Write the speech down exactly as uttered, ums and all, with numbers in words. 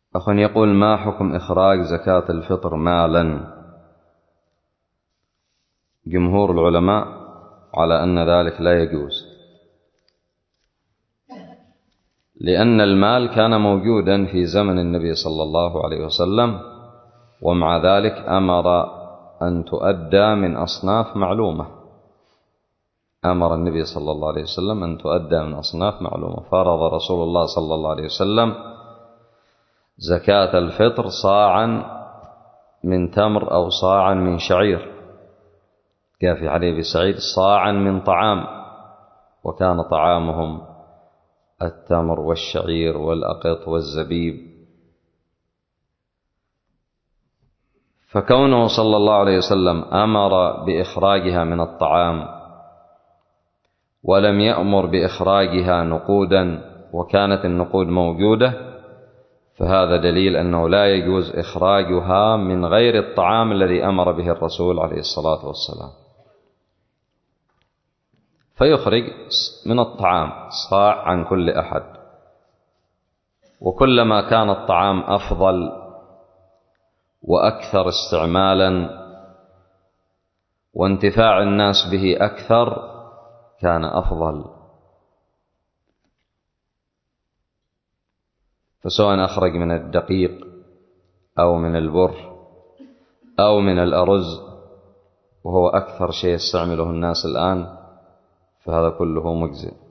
أخ يقول: ما حكم إخراج زكاة الفطر مالا؟ جمهور العلماء على أن ذلك لا يجوز، لأن المال كان موجودا في زمن النبي صلى الله عليه وسلم، ومع ذلك أمر أن تؤدى من أصناف معلومة. أمر النبي صلى الله عليه وسلم أن تؤدى من أصناف معلومة. فرض رسول الله صلى الله عليه وسلم زكاة الفطر صاعا من تمر أو صاعا من شعير. جاء في حديث أبي سعيد: صاعا من طعام، وكان طعامهم التمر والشعير والأقط والزبيب. فكونه صلى الله عليه وسلم أمر بإخراجها من الطعام ولم يأمر بإخراجها نقودا وكانت النقود موجودة، فهذا دليل أنه لا يجوز إخراجها من غير الطعام الذي أمر به الرسول عليه الصلاة والسلام. فيخرج من الطعام صاع عن كل أحد، وكلما كان الطعام أفضل وأكثر استعمالا وانتفاع الناس به أكثر كان أفضل. فسواء أخرج من الدقيق أو من البر أو من الأرز، وهو أكثر شيء يستعمله الناس الآن، فهذا كله مجزئ.